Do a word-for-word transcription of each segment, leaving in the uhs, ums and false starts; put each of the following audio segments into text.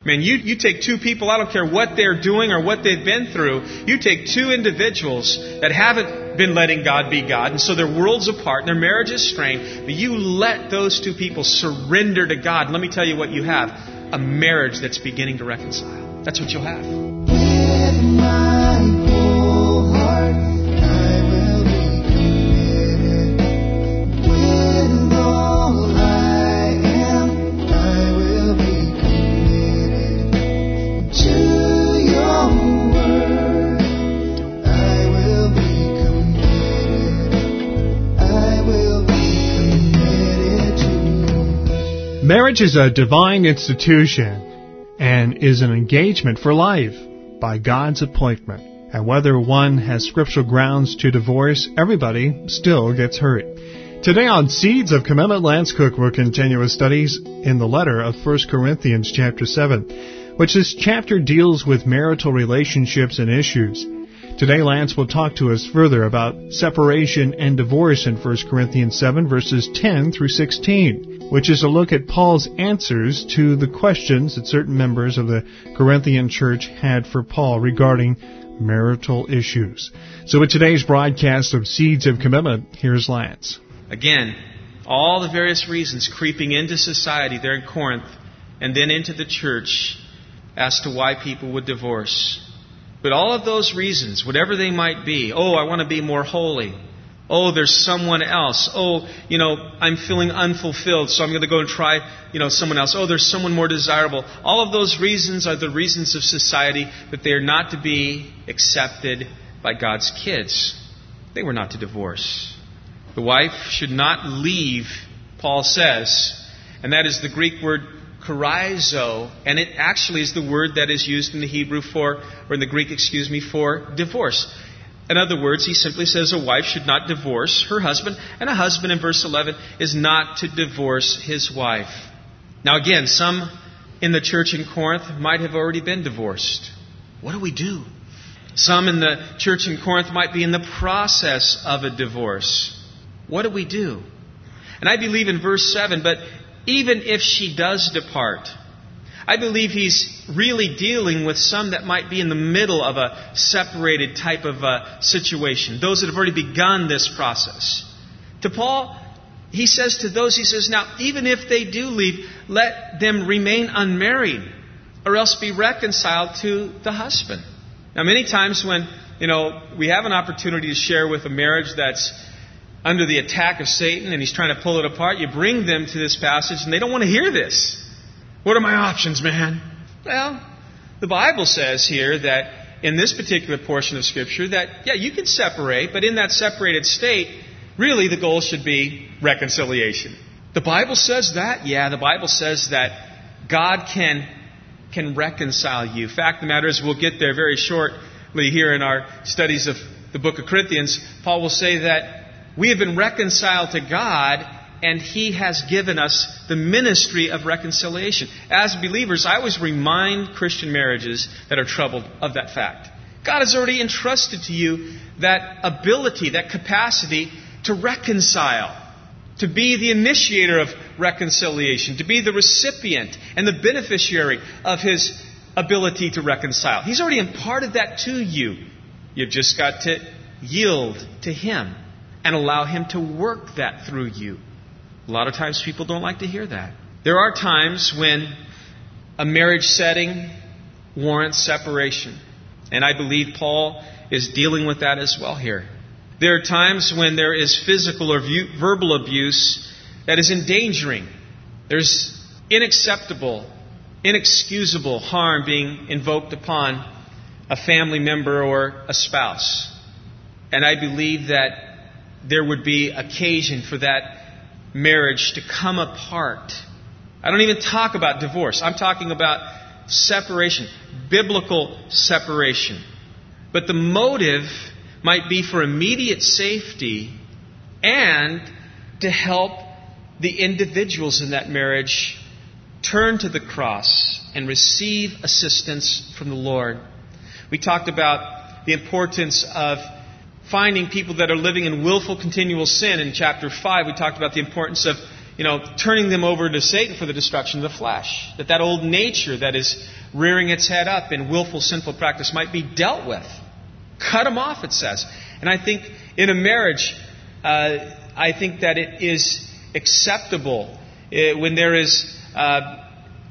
Man, you, you take two people, I don't care what they're doing or what they've been through, you take two individuals that haven't been letting God be God, and so their world's apart and their marriage is strained, but you let those two people surrender to God. And let me tell you what you have. A marriage that's beginning to reconcile. That's what you'll have. With my whole heart, I will be committed. With all I am, I will be committed to your word. I will be committed. I will be committed to you. Marriage is a divine institution and is an engagement for life by God's appointment. And whether one has scriptural grounds to divorce, everybody still gets hurt. Today on Seeds of Commitment, Lance Cook will continue his studies in the letter of First Corinthians chapter seven, which this chapter deals with marital relationships and issues. Today, Lance will talk to us further about separation and divorce in First Corinthians seven, verses ten through sixteen, which is a look at Paul's answers to the questions that certain members of the Corinthian church had for Paul regarding marital issues. So with today's broadcast of Seeds of Commitment, here's Lance. Again, all the various reasons creeping into society there in Corinth and then into the church as to why people would divorce. But all of those reasons, whatever they might be, oh, I want to be more holy. Oh, there's someone else. Oh, you know, I'm feeling unfulfilled, so I'm going to go and try, you know, someone else. Oh, there's someone more desirable. All of those reasons are the reasons of society that they are not to be accepted by God's kids. They were not to divorce. The wife should not leave, Paul says, and that is the Greek word charizo, and it actually is the word that is used in the Hebrew for, or in the Greek, excuse me, for divorce. In other words, he simply says a wife should not divorce her husband, and a husband in verse eleven is not to divorce his wife. Now again, some in the church in Corinth might have already been divorced. What do we do? Some in the church in Corinth might be in the process of a divorce. What do we do? And I believe in verse seven, but even if she does depart, I believe he's really dealing with some that might be in the middle of a separated type of a situation. Those that have already begun this process. To Paul, he says to those, he says, now, even if they do leave, let them remain unmarried or else be reconciled to the husband. Now, many times when, you know, we have an opportunity to share with a marriage that's under the attack of Satan and he's trying to pull it apart, you bring them to this passage and they don't want to hear this. What are my options, man? Well, the Bible says here that in this particular portion of Scripture that, yeah, you can separate, but in that separated state, really the goal should be reconciliation. The Bible says that? Yeah, the Bible says that God can, can reconcile you. Fact of the matter is, we'll get there very shortly here in our studies of the book of Corinthians. Paul will say that we have been reconciled to God, and He has given us the ministry of reconciliation. As believers, I always remind Christian marriages that are troubled of that fact. God has already entrusted to you that ability, that capacity to reconcile, to be the initiator of reconciliation, to be the recipient and the beneficiary of His ability to reconcile. He's already imparted that to you. You've just got to yield to Him and allow Him to work that through you. A lot of times people don't like to hear that. There are times when a marriage setting warrants separation. And I believe Paul is dealing with that as well here. There are times when there is physical or vu- verbal abuse that is endangering. There's unacceptable, inexcusable harm being invoked upon a family member or a spouse. And I believe that there would be occasion for that marriage to come apart. I don't even talk about divorce. I'm talking about separation, biblical separation. But the motive might be for immediate safety and to help the individuals in that marriage turn to the cross and receive assistance from the Lord. We talked about the importance of finding people that are living in willful continual sin. In chapter five, we talked about the importance of, you you know, turning them over to Satan for the destruction of the flesh. That that old nature that is rearing its head up in willful sinful practice might be dealt with. Cut them off, it says. And I think in a marriage, uh, I think that it is acceptable uh, when there is uh,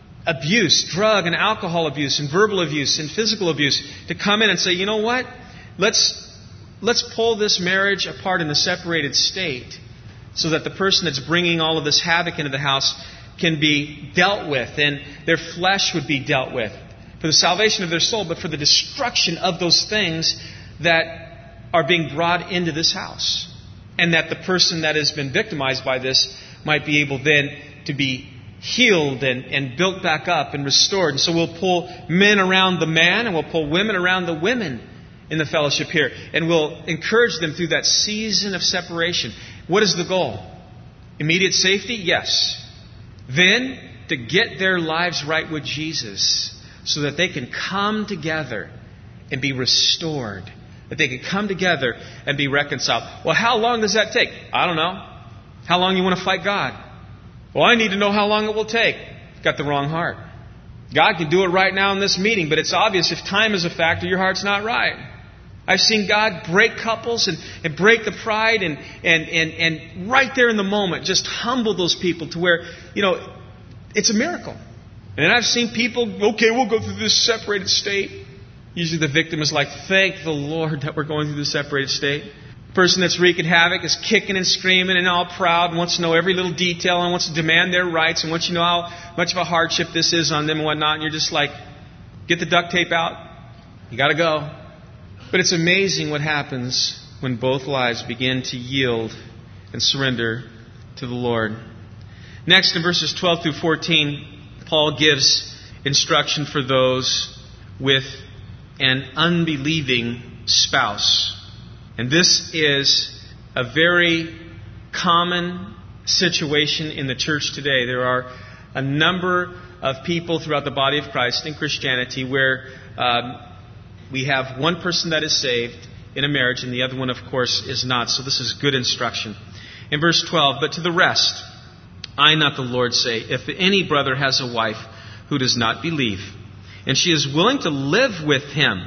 abuse, drug and alcohol abuse, and verbal abuse, and physical abuse, to come in and say, you know what? Let's let's pull this marriage apart in the separated state, so that the person that's bringing all of this havoc into the house can be dealt with, and their flesh would be dealt with for the salvation of their soul, but for the destruction of those things that are being brought into this house. And that the person that has been victimized by this might be able then to be healed and, and built back up and restored. And so we'll pull men around the man, and we'll pull women around the women in the fellowship here. And we'll encourage them through that season of separation. What is the goal? Immediate safety? Yes. Then to get their lives right with Jesus, so that they can come together and be restored. That they can come together and be reconciled. Well, how long does that take? I don't know. How long you want to fight God? Well, I need to know how long it will take. You've got the wrong heart. God can do it right now in this meeting, but it's obvious if time is a factor, your heart's not right. I've seen God break couples and, and break the pride and, and, and, and right there in the moment just humble those people to where, you know, it's a miracle. And then I've seen people, okay, we'll go through this separated state. Usually the victim is like, thank the Lord that we're going through the separated state. The person that's wreaking havoc is kicking and screaming and all proud and wants to know every little detail and wants to demand their rights and wants you to know how much of a hardship this is on them and whatnot. And you're just like, get the duct tape out. You got to go. But it's amazing what happens when both lives begin to yield and surrender to the Lord. Next, in verses twelve through fourteen, Paul gives instruction for those with an unbelieving spouse. And this is a very common situation in the church today. There are a number of people throughout the body of Christ in Christianity where um, we have one person that is saved in a marriage and the other one, of course, is not. So this is good instruction. In verse twelve, but to the rest, I, not the Lord, say, if any brother has a wife who does not believe, and she is willing to live with him,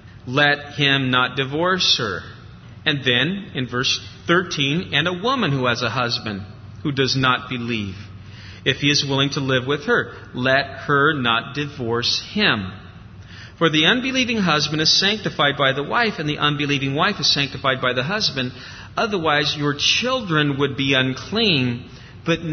let him not divorce her. And then, in verse thirteen, and a woman who has a husband who does not believe, if he is willing to live with her, let her not divorce him. For the unbelieving husband is sanctified by the wife, and the unbelieving wife is sanctified by the husband. Otherwise, your children would be unclean, but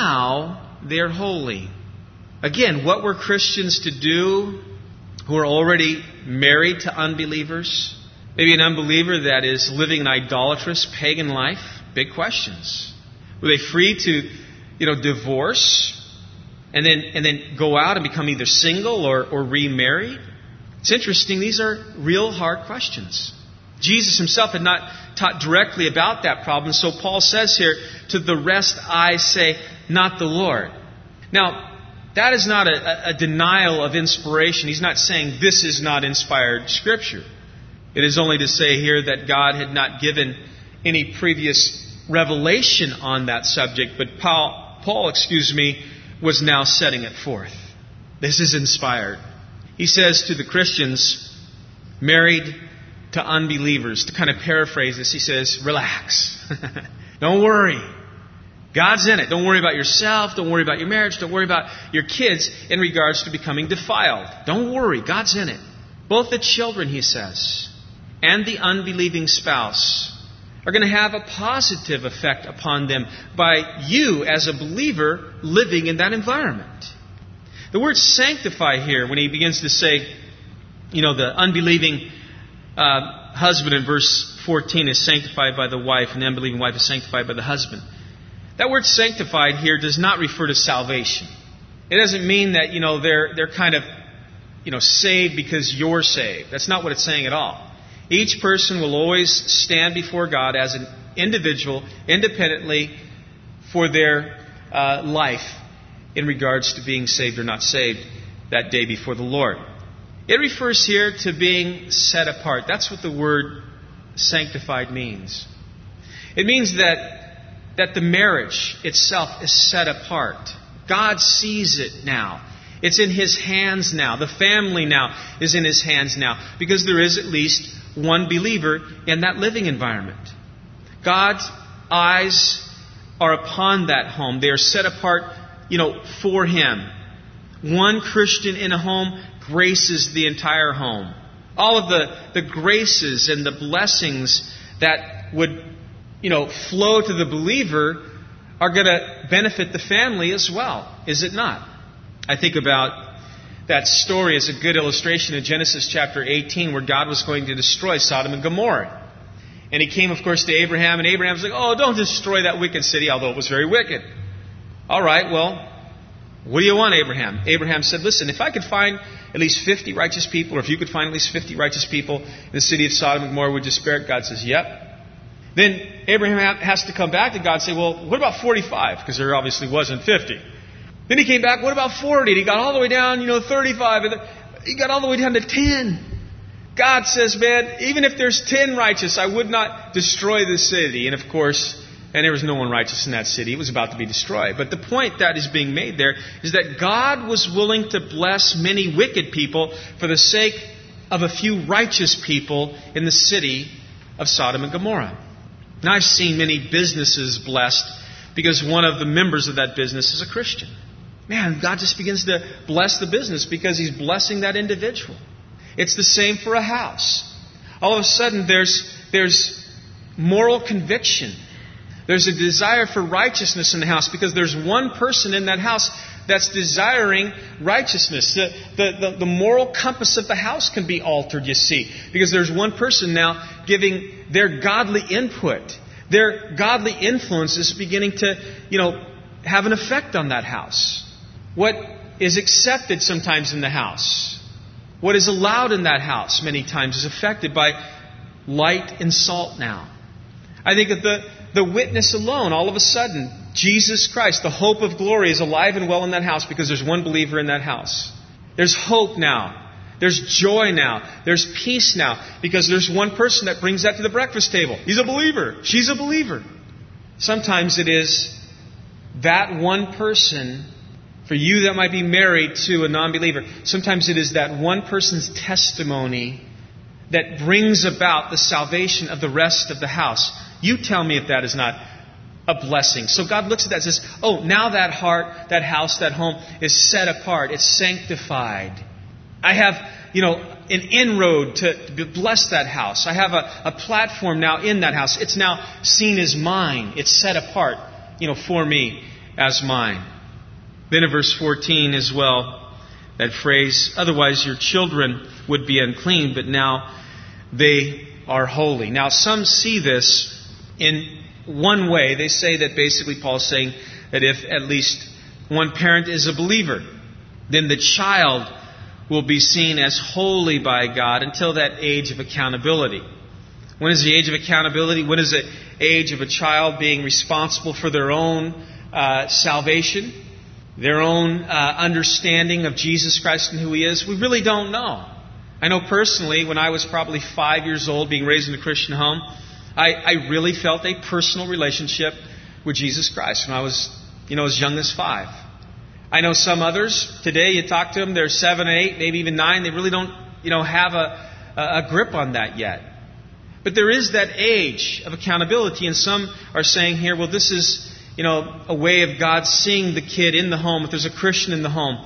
now they're holy. Again, what were Christians to do who are already married to unbelievers? Maybe an unbeliever that is living an idolatrous, pagan life? Big questions. Were they free to, you know, divorce and then and then go out and become either single or, or remarried? It's interesting. These are real hard questions. Jesus himself had not taught directly about that problem. So Paul says here, to the rest I say, not the Lord. Now, that is not a, a denial of inspiration. He's not saying this is not inspired Scripture. It is only to say here that God had not given any previous revelation on that subject, but Paul, Paul, excuse me, was now setting it forth. This is inspired. He says to the Christians married to unbelievers, to kind of paraphrase this, he says, relax. Don't worry. God's in it. Don't worry about yourself. Don't worry about your marriage. Don't worry about your kids in regards to becoming defiled. Don't worry. God's in it. Both the children, he says, and the unbelieving spouse are going to have a positive effect upon them by you as a believer living in that environment. The word sanctify here, when he begins to say, you know, the unbelieving uh, husband in verse fourteen is sanctified by the wife, and the unbelieving wife is sanctified by the husband. That word sanctified here does not refer to salvation. It doesn't mean that, you know, they're they're kind of, you know, saved because you're saved. That's not what it's saying at all. Each person will always stand before God as an individual, independently, for their uh, life in regards to being saved or not saved that day before the Lord. It refers here to being set apart. That's what the word sanctified means. It means that that the marriage itself is set apart. God sees it now. It's in His hands now. The family now is in His hands now, because there is at least one believer in that living environment. God's eyes are upon that home. They are set apart, you know, for Him. One Christian in a home graces the entire home. All of the, the graces and the blessings that would, you know, flow to the believer are going to benefit the family as well, is it not? I think about that story as a good illustration in Genesis chapter eighteen, where God was going to destroy Sodom and Gomorrah. And He came, of course, to Abraham, and Abraham was like, oh, don't destroy that wicked city, although it was very wicked. All right, well, what do you want, Abraham? Abraham said, listen, if I could find at least fifty righteous people, or if you could find at least fifty righteous people in the city of Sodom and Gomorrah, would you spare it? God says, yep. Then Abraham has to come back to God and say, well, what about forty-five? Because there obviously wasn't fifty. Then he came back, what about forty? And he got all the way down, you know, thirty-five. And he got all the way down to ten. God says, man, even if there's ten righteous, I would not destroy the city. And of course, and there was no one righteous in that city. It was about to be destroyed. But the point that is being made there is that God was willing to bless many wicked people for the sake of a few righteous people in the city of Sodom and Gomorrah. Now, I've seen many businesses blessed because one of the members of that business is a Christian. Man, God just begins to bless the business because He's blessing that individual. It's the same for a house. All of a sudden, there's, there's moral conviction. There's a desire for righteousness in the house because there's one person in that house that's desiring righteousness. The, the, the, the moral compass of the house can be altered, you see, because there's one person now giving their godly input. Their godly influence is beginning to, you know, have an effect on that house. What is accepted sometimes in the house, what is allowed in that house many times is affected by light and salt now. I think that the, the witness alone, all of a sudden, Jesus Christ, the hope of glory, is alive and well in that house because there's one believer in that house. There's hope now. There's joy now. There's peace now because there's one person that brings that to the breakfast table. He's a believer. She's a believer. Sometimes it is that one person, for you that might be married to a non-believer, sometimes it is that one person's testimony that brings about the salvation of the rest of the house. You tell me if that is not a blessing. So God looks at that and says, oh, now that heart, that house, that home is set apart. It's sanctified. I have, you know, an inroad to bless that house. I have a, a platform now in that house. It's now seen as mine. It's set apart, you know, for me as mine. Then in verse fourteen as well, that phrase, otherwise your children would be unclean, but now they are holy. Now some see this in one way. They say that basically Paul is saying that if at least one parent is a believer, then the child will be seen as holy by God until that age of accountability. When is the age of accountability? When is the age of a child being responsible for their own uh, salvation, their own uh, understanding of Jesus Christ and who He is? We really don't know. I know personally, when I was probably five years old, being raised in a Christian home, I, I really felt a personal relationship with Jesus Christ when I was, you know, as young as five. I know some others, today you talk to them, they're seven, eight, maybe even nine, they really don't, you know, have a, a grip on that yet. But there is that age of accountability, and some are saying here, well, this is, you know, a way of God seeing the kid in the home, if there's a Christian in the home,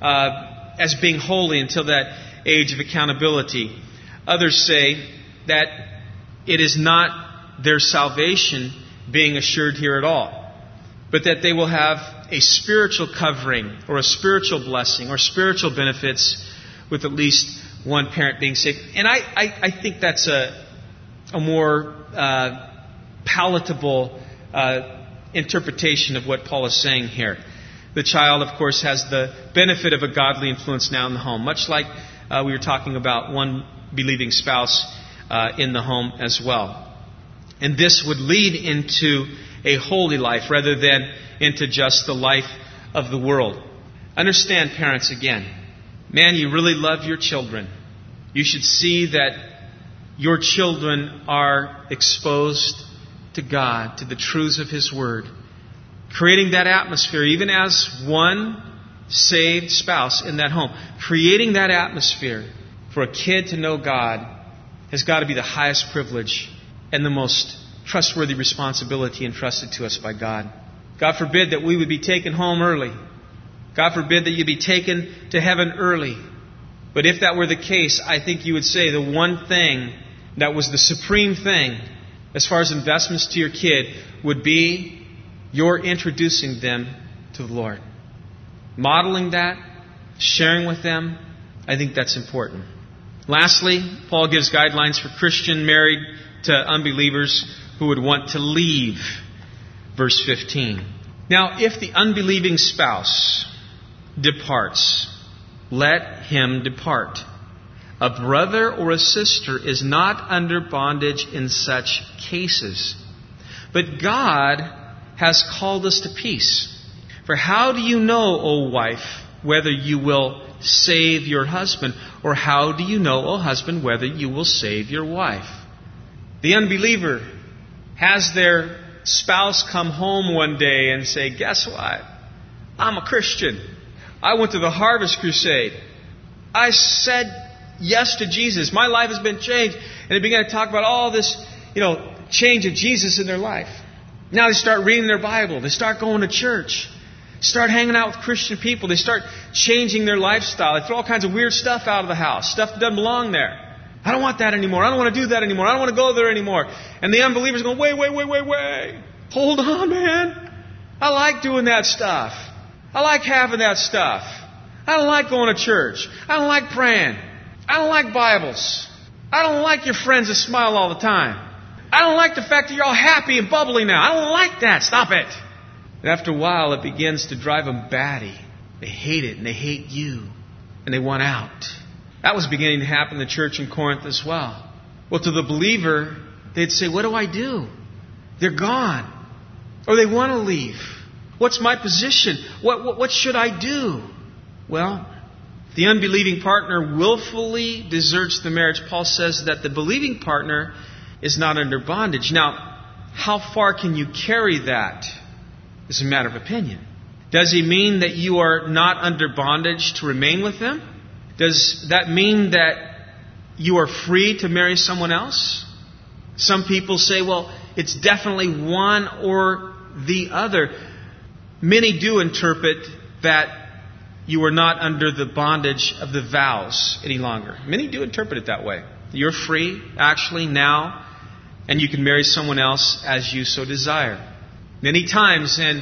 uh, as being holy until that age of accountability. Others say that it is not their salvation being assured here at all, but that they will have a spiritual covering or a spiritual blessing or spiritual benefits with at least one parent being saved. And I, I, I think that's a, a more uh, palatable uh, interpretation of what Paul is saying here. The child, of course, has the benefit of a godly influence now in the home, much like uh, we were talking about one believing spouse uh, in the home as well. And this would lead into a holy life rather than into just the life of the world. Understand, parents, again, man, you really love your children. You should see that your children are exposed to to God, to the truths of His Word. Creating that atmosphere, even as one saved spouse in that home. Creating that atmosphere for a kid to know God has got to be the highest privilege and the most trustworthy responsibility entrusted to us by God. God forbid that we would be taken home early. God forbid that you'd be taken to heaven early. But if that were the case, I think you would say the one thing that was the supreme thing as far as investments to your kid would be your introducing them to the Lord. Modeling that, sharing with them, I think that's important. Lastly, Paul gives guidelines for Christian married to unbelievers who would want to leave. Verse fifteen. Now, if the unbelieving spouse departs, let him depart. A brother or a sister is not under bondage in such cases. But God has called us to peace. For how do you know, O wife, whether you will save your husband? Or how do you know, O husband, whether you will save your wife? The unbeliever has their spouse come home one day and say, guess what? I'm a Christian. I went to the Harvest Crusade. I said yes to Jesus. My life has been changed. And they began to talk about all this, you know, change of Jesus in their life. Now they start reading their Bible. They start going to church. Start hanging out with Christian people. They start changing their lifestyle. They throw all kinds of weird stuff out of the house. Stuff that doesn't belong there. I don't want that anymore. I don't want to do that anymore. I don't want to go there anymore. And the unbelievers go, wait, wait, wait, wait, wait. Hold on, man. I like doing that stuff. I like having that stuff. I don't like going to church. I don't like praying. I don't like Bibles. I don't like your friends that smile all the time. I don't like the fact that you're all happy and bubbly now. I don't like that. Stop it. And after a while, it begins to drive them batty. They hate it and they hate you. And they want out. That was beginning to happen in the church in Corinth as well. Well, to the believer, they'd say, what do I do? They're gone. Or they want to leave. What's my position? What, what, what should I do? Well, if the unbelieving partner willfully deserts the marriage, Paul says that the believing partner is not under bondage. Now, how far can you carry that? It's a matter of opinion. Does he mean that you are not under bondage to remain with them? Does that mean that you are free to marry someone else? Some people say, well, it's definitely one or the other. Many do interpret that you are not under the bondage of the vows any longer. Many do interpret it that way. You're free, actually, now, and you can marry someone else as you so desire. Many times in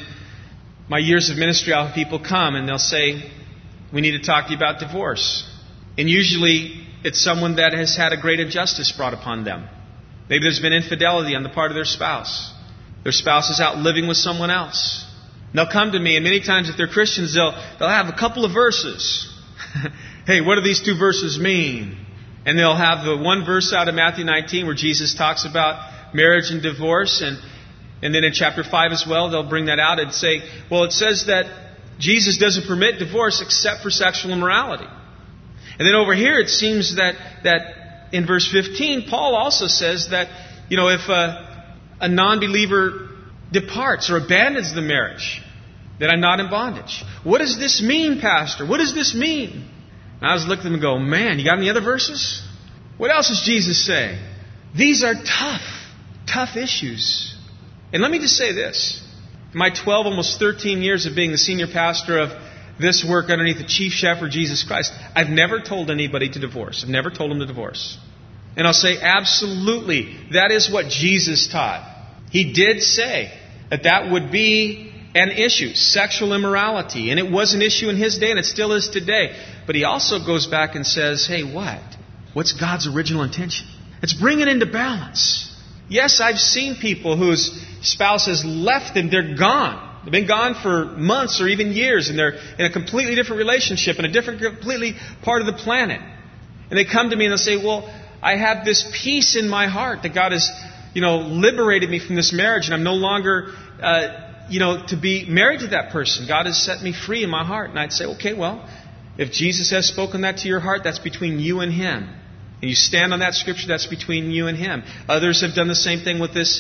my years of ministry, I'll have people come and they'll say, we need to talk to you about divorce. And usually it's someone that has had a great injustice brought upon them. Maybe there's been infidelity on the part of their spouse. Their spouse is out living with someone else. And they'll come to me, and many times if they're Christians, they'll, they'll have a couple of verses. Hey, what do these two verses mean? And they'll have the one verse out of Matthew nineteen where Jesus talks about marriage and divorce. And, and then in chapter five as well, they'll bring that out and say, well, it says that Jesus doesn't permit divorce except for sexual immorality. And then over here, it seems that that in verse fifteen, Paul also says that, you know, if a, a non-believer departs or abandons the marriage, that I'm not in bondage. What does this mean, Pastor? What does this mean? And I was looking at them and go, man, you got any other verses? What else does Jesus say? These are tough, tough issues. And let me just say this. In my twelve, almost thirteen years of being the senior pastor of this work underneath the chief shepherd, Jesus Christ, I've never told anybody to divorce. I've never told them to divorce. And I'll say, absolutely, that is what Jesus taught. He did say that that would be an issue, sexual immorality. And it was an issue in his day, and it still is today. But he also goes back and says, hey, what? What's God's original intention? Let's bring it into balance. Yes, I've seen people whose spouse has left them. They're gone. They've been gone for months or even years, and they're in a completely different relationship, in a different, completely part of the planet. And they come to me and they'll say, well, I have this peace in my heart that God has, you know, liberated me from this marriage, and I'm no longer, uh, you know, to be married to that person. God has set me free in my heart. And I'd say, okay, well, if Jesus has spoken that to your heart, that's between you and Him. And you stand on that scripture, that's between you and Him. Others have done the same thing with this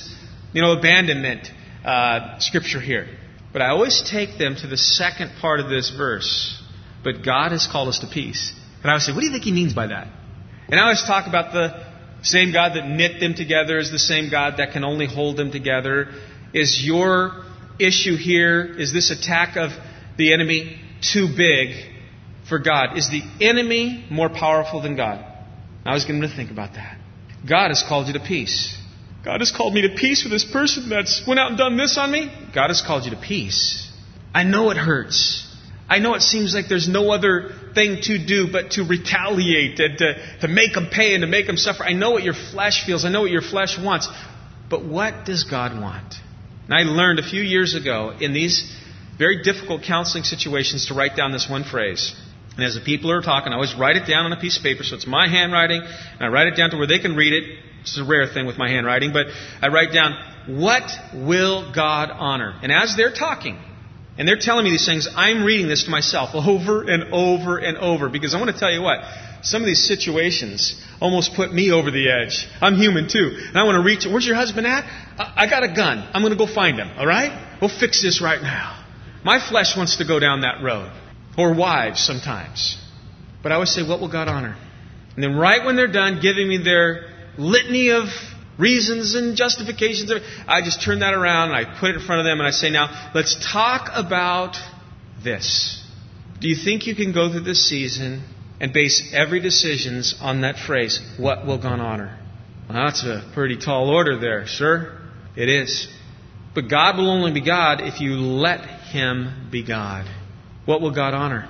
you know, abandonment uh, scripture here. But I always take them to the second part of this verse. But God has called us to peace. And I always say, what do you think he means by that? And I always talk about the same God that knit them together is the same God that can only hold them together. Is your issue here, is this attack of the enemy too big for God? Is the enemy more powerful than God? I was going to think about that. God has called you to peace. God has called me to peace with this person that's went out and done this on me. God has called you to peace. I know it hurts. I know it seems like there's no other thing to do but to retaliate and to, to make them pay and to make them suffer. I know what your flesh feels. I know what your flesh wants. But what does God want? And I learned a few years ago in these very difficult counseling situations to write down this one phrase. And as the people are talking, I always write it down on a piece of paper. So it's my handwriting. And I write it down to where they can read it. It's a rare thing with my handwriting. But I write down, what will God honor? And as they're talking, and they're telling me these things, I'm reading this to myself over and over and over. Because I want to tell you what, some of these situations almost put me over the edge. I'm human too. And I want to reach, where's your husband at? I got a gun. I'm going to go find him. All right? We'll fix this right now. My flesh wants to go down that road. Or wives sometimes. But I always say, what will God honor? And then right when they're done giving me their litany of reasons and justifications, I just turn that around and I put it in front of them and I say, now, let's talk about this. Do you think you can go through this season and base every decision on that phrase, what will God honor? Well, that's a pretty tall order there, sir. It is. But God will only be God if you let Him be God. What will God honor?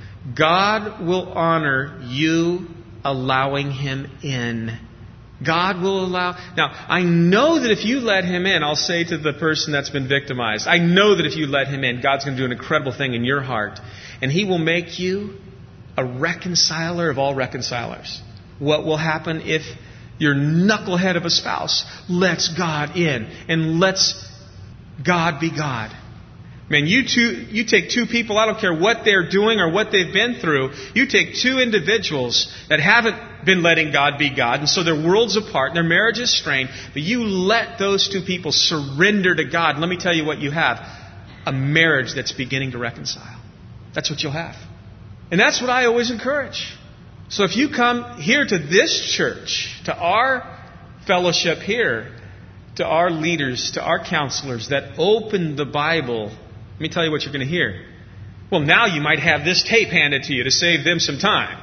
God will honor you allowing Him in. God will allow... Now, I know that if you let Him in, I'll say to the person that's been victimized, I know that if you let Him in, God's going to do an incredible thing in your heart. And He will make you a reconciler of all reconcilers. What will happen if your knucklehead of a spouse lets God in and lets God be God? Man, you two, you take two people, I don't care what they're doing or what they've been through, you take two individuals that haven't been letting God be God, and so their worlds apart, and their marriage is strained, but you let those two people surrender to God. Let me tell you what you have. A marriage that's beginning to reconcile. That's what you'll have. And that's what I always encourage. So if you come here to this church, to our fellowship here, to our leaders, to our counselors that open the Bible, let me tell you what you're going to hear. Well, now you might have this tape handed to you to save them some time.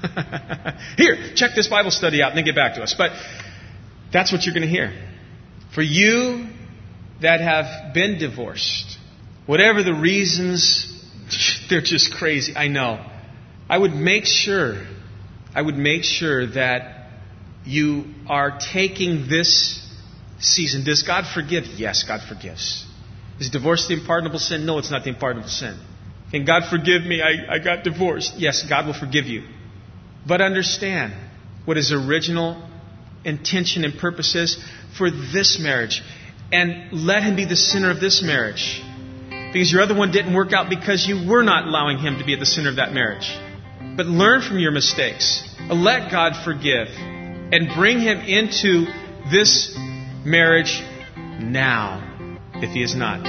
Here, check this Bible study out and then get back to us. But that's what you're going to hear. For you that have been divorced, whatever the reasons, they're just crazy, I know. I would make sure, I would make sure that you are taking this season. Does God forgive? Yes, God forgives. Is divorce the unpardonable sin? No, it's not the unpardonable sin. Can God forgive me? I, I got divorced. Yes, God will forgive you. But understand what His original intention and purpose is for this marriage. And let Him be the center of this marriage. Because your other one didn't work out because you were not allowing Him to be at the center of that marriage. But learn from your mistakes. Let God forgive. And bring Him into this marriage now. If He is not.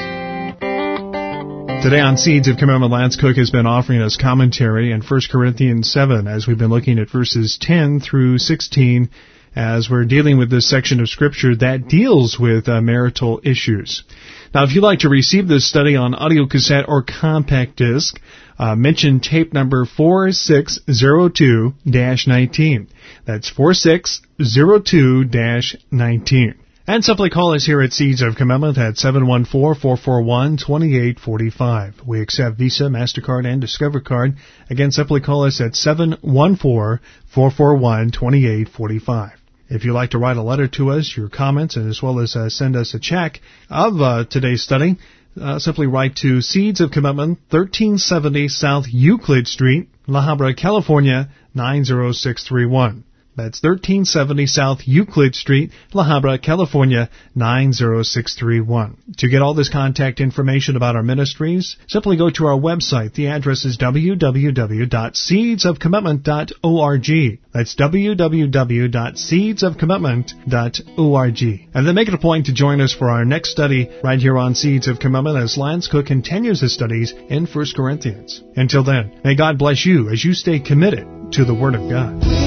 Today on Seeds of Commitment, Lance Cook has been offering us commentary in First Corinthians seven as we've been looking at verses ten through sixteen as we're dealing with this section of Scripture that deals with uh, marital issues. Now, if you'd like to receive this study on audio cassette or compact disc, uh, mention tape number four six zero two dash nineteen. That's four six zero two dash nineteen. And simply call us here at Seeds of Commitment at seven one four, four four one, two eight four five. We accept Visa, MasterCard, and Discover Card. Again, simply call us at seven one four, four four one, two eight four five. If you'd like to write a letter to us, your comments, and as well as uh, send us a check of uh, today's study, uh, simply write to Seeds of Commitment, thirteen seventy South Euclid Street, La Habra, California, nine zero six three one. That's thirteen seventy South Euclid Street, La Habra, California, nine zero six three one. To get all this contact information about our ministries, simply go to our website. The address is w w w dot seeds of commitment dot org. That's w w w dot seeds of commitment dot org. And then make it a point to join us for our next study right here on Seeds of Commitment as Lance Cook continues his studies in First Corinthians. Until then, may God bless you as you stay committed to the Word of God.